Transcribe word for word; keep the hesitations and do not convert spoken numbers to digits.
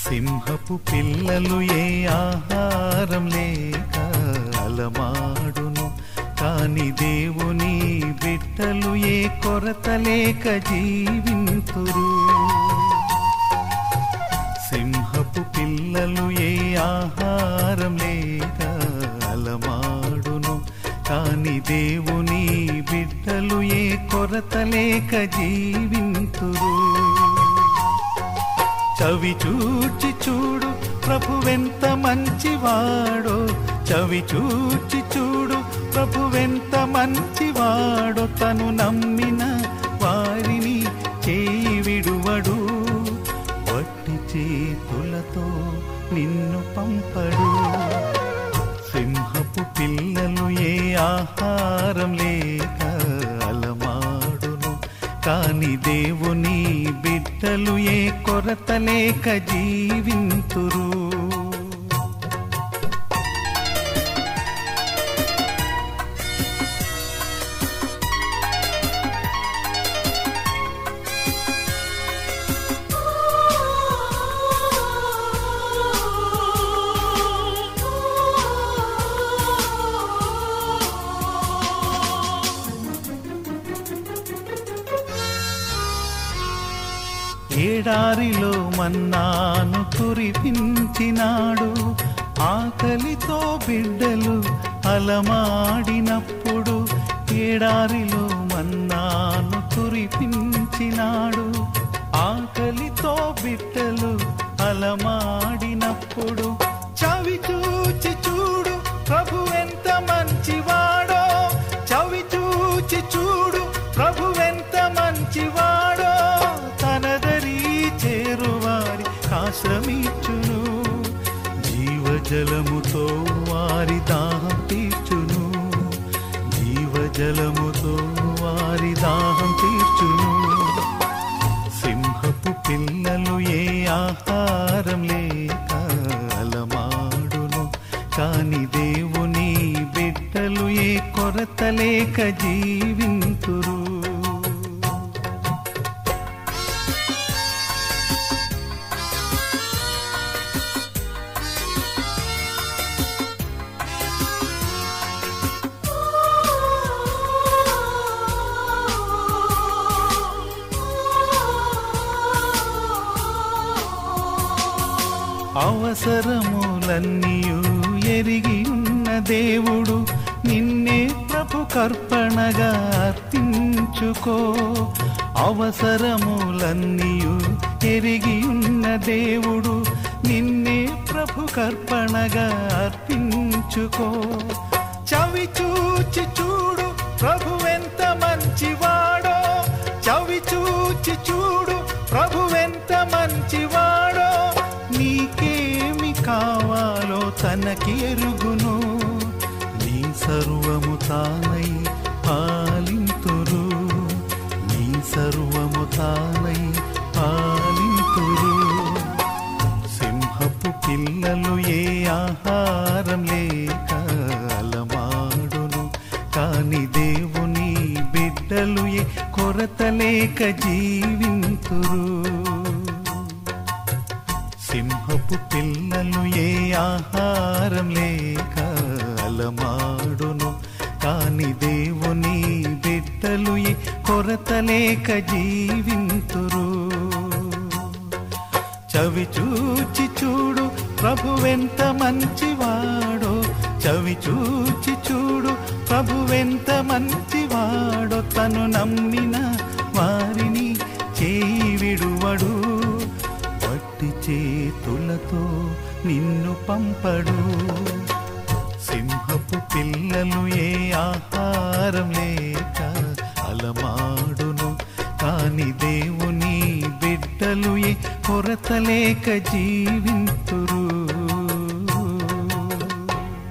సింహపు పిల్లలు ఏ ఆహారం లేక అలమాడును, కాని దేవుని బిడ్డలు ఏ కొరత లేక జీవింతురు. సింహపు పిల్లలు ఏ ఆహారం లేక అలమాడును, కాని దేవుని బిడ్డలు ఏ కొరత లేక జీవింతురు. చవి చూచి చూడు ప్రభువెంత మంచివాడో, చవి చూచి చూడు ప్రభువెంత మంచివాడో, తను నమ్మిన వారిని చేయి విడువడు, వట్టి చేతులతో నిన్ను పంపడు. సింహపు పిల్లలు ఏ ఆహారం లేక అలమాడును, కాని దేవుని బిడ్డలు ఏ కొరత లేక జీవింతురు. ఏడారిలో మన్నాను కురిపించినాడు, ఆకలితో బిడ్డలు అలమాడినప్పుడు. ఏడారిలో మన్నాను కురిపించినాడు, ఆకలితో బిడ్డలు అలమాడినప్పుడు. చవి చూచి చూడు ప్రభువెంత మంచివాడో, చవి చూచి చూడు ప్రభువెంత మంచివాడో, తనదరి చేరువారి ఆశ్రమించును, జీవజలముతో వారి దాహం తీర్చును, జీవజలముతో వారి దాహం తీర్చును. సింహపు పిల్లలు ఏ ఆహారం లేక అలమాడును, కాని దేవుని బిడ్డలు ఏ కొరత లేక జీవింతురు. అవసరములన్నీయు ఎరిగి ఉన్న దేవుడు, నిన్నే ప్రభు కర్పణగా అర్పించుకో. అవసరములన్నీయు ఎరిగి ఉన్న దేవుడు, నిన్నే ప్రభు కర్పణగా అర్పించుకో. చవి చూచి చూడు ప్రభువెంత మంచివాడో, చవి చూచి చూడు ప్రభువెంత మంచివాడో, నీకేమి కావాలో తనకి ఎరుగును, నీ సర్వము తానై పాలింతురు, నీ సర్వము తానై పాలింతురు. సింహపు పిల్లలు ఏ ఆహారం లేక అలమాడును, కాని దేవుని బిడ్డలు ఏ కొరత లేక జీవింతురు. సింహపు పిల్లలు ఏ ఆహారం లేక అలమాడును, కాని దేవుని బిడ్డలు ఏ కొరత లేక జీవింతురు. చవి చూచి చూడు ప్రభువెంత మంచివాడో, చవి చూచి చూడు ప్రభువెంత మంచివాడో, తను నమ్మిన వారిని చేయి విడువడు, వట్టి చేతులతో నిన్ను పంపడు. సింహపు పిల్లలు ఏ ఆహారం లేక అలమాడును, కాని దేవుని బిడ్డలు ఏ కొరత లేక జీవింతురు.